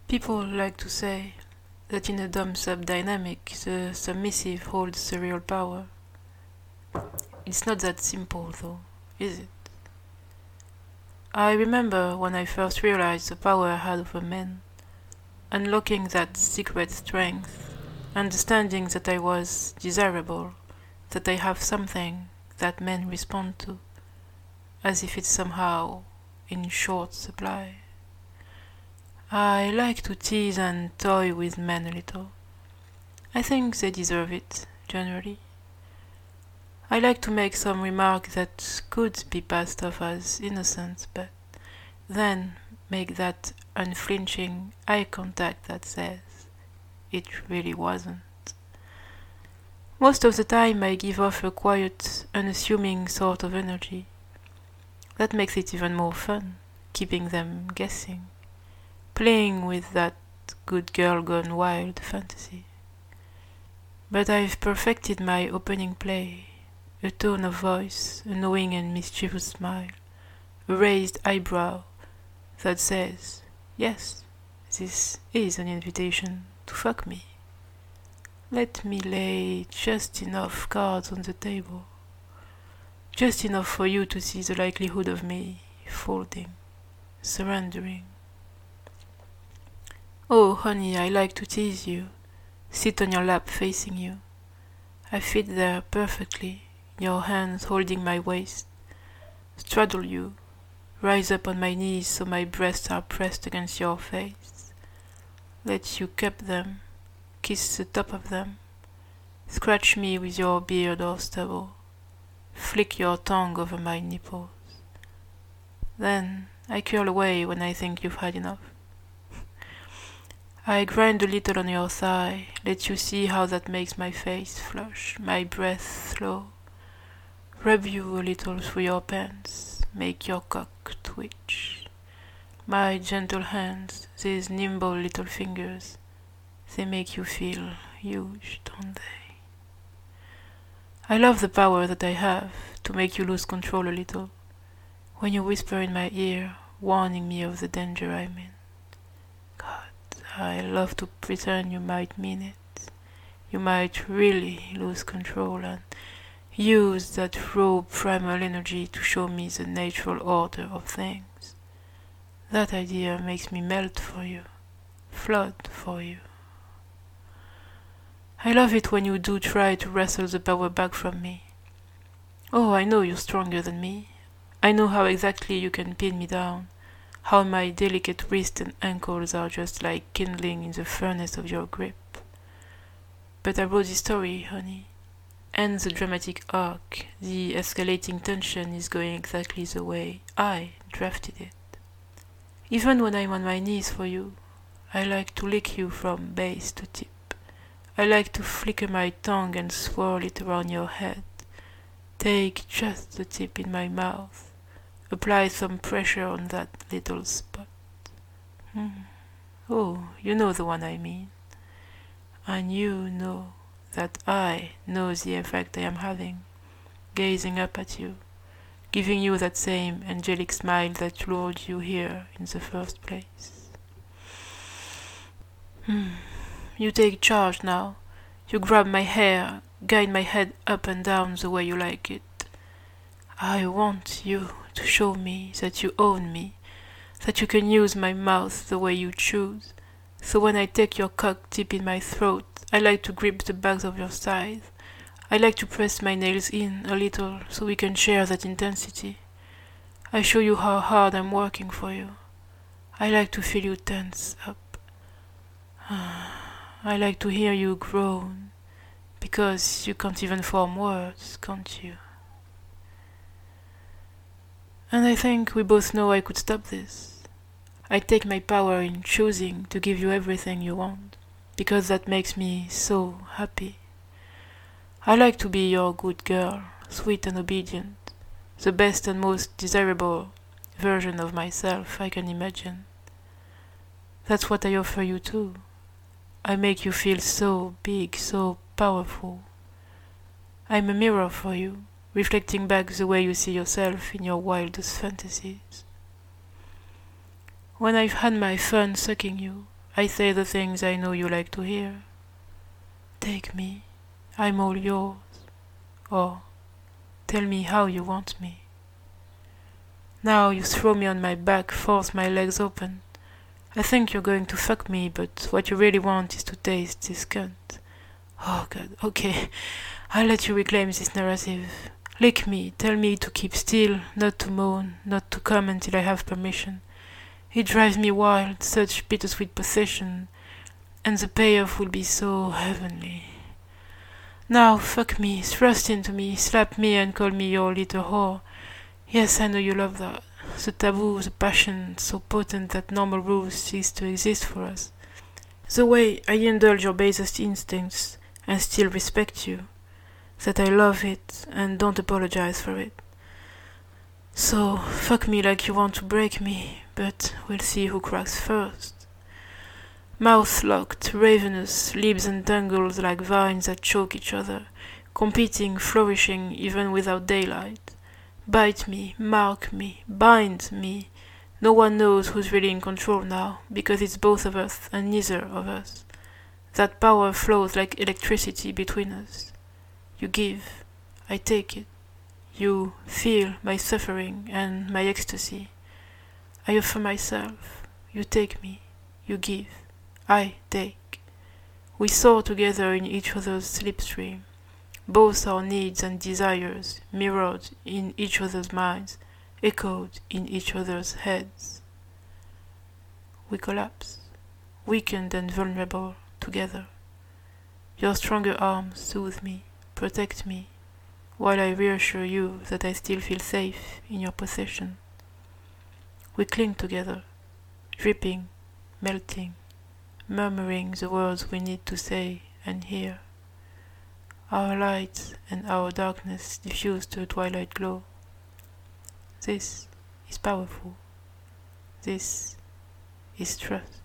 People like to say that in a dom-sub dynamic, the submissive holds the real power. It's not that simple, though, is it? I remember when I first realized the power I had over men, unlocking that secret strength, understanding that I was desirable, that I have something that men respond to, as if it's somehow in short supply. I like to tease and toy with men a little. I think they deserve it, generally. I like to make some remark that could be passed off as innocent, but then make that unflinching eye contact that says it really wasn't. Most of the time I give off a quiet, unassuming sort of energy. That makes it even more fun, keeping them guessing, playing with that good girl gone wild fantasy. But I've perfected my opening play, a tone of voice, a knowing and mischievous smile, a raised eyebrow that says, yes, this is an invitation to fuck me. Let me lay just enough cards on the table, just enough for you to see the likelihood of me folding, surrendering. Oh, honey, I like to tease you, sit on your lap facing you. I fit there perfectly, your hands holding my waist, straddle you, rise up on my knees so my breasts are pressed against your face, let you cup them, kiss the top of them, scratch me with your beard or stubble, flick your tongue over my nipples. Then I curl away when I think you've had enough. I grind a little on your thigh, let you see how that makes my face flush, my breath slow, rub you a little through your pants, make your cock twitch. My gentle hands, these nimble little fingers, they make you feel huge, don't they? I love the power that I have to make you lose control a little, when you whisper in my ear, warning me of the danger I'm in. God, I love to pretend you might mean it. You might really lose control and use that raw primal energy to show me the natural order of things. That idea makes me melt for you, flood for you. I love it when you do try to wrestle the power back from me. Oh, I know you're stronger than me. I know how exactly you can pin me down, how my delicate wrists and ankles are just like kindling in the furnace of your grip. But I wrote this story, honey, and the dramatic arc, the escalating tension is going exactly the way I drafted it. Even when I'm on my knees for you, I like to lick you from base to tip. I like to flicker my tongue and swirl it around your head. Take just the tip in my mouth. Apply some pressure on that little spot. Oh, you know the one I mean. And you know that I know the effect I am having, gazing up at you, giving you that same angelic smile that lured you here in the first place. You take charge now. You grab my hair, guide my head up and down the way you like it. I want you to show me that you own me, that you can use my mouth the way you choose. So when I take your cock deep in my throat, I like to grip the backs of your thighs. I like to press my nails in a little so we can share that intensity. I show you how hard I'm working for you. I like to feel you tense up. I like to hear you groan, because you can't even form words, can't you? And I think we both know I could stop this. I take my power in choosing to give you everything you want, because that makes me so happy. I like to be your good girl, sweet and obedient, the best and most desirable version of myself I can imagine. That's what I offer you too. I make you feel so big, so powerful. I'm a mirror for you, reflecting back the way you see yourself in your wildest fantasies. When I've had my fun sucking you, I say the things I know you like to hear. Take me, I'm all yours. Or tell me how you want me. Now you throw me on my back, force my legs open. I think you're going to fuck me, but what you really want is to taste this cunt. Oh God, okay, I'll let you reclaim this narrative. Lick me, tell me to keep still, not to moan, not to come until I have permission. It drives me wild, such bittersweet possession, and the payoff will be so heavenly. Now fuck me, thrust into me, slap me and call me your little whore. Yes, I know you love that. The taboo, the passion, so potent that normal rules cease to exist for us. The way I indulge your basest instincts and still respect you, that I love it and don't apologize for it. So, fuck me like you want to break me, but we'll see who cracks first. Mouth locked, ravenous, lips entangled like vines that choke each other, competing, flourishing even without daylight. Bite me, mark me, bind me. No one knows who's really in control now, because it's both of us and neither of us. That power flows like electricity between us. You give, I take it. You feel my suffering and my ecstasy. I offer myself, you take me, you give, I take. We soar together in each other's slipstream, both our needs and desires mirrored in each other's minds, echoed in each other's heads. We collapse, weakened and vulnerable together. Your stronger arms soothe me, protect me, while I reassure you that I still feel safe in your possession. We cling together, dripping, melting, murmuring the words we need to say and hear. Our light and our darkness diffuse to a twilight glow. This is powerful. This is trust.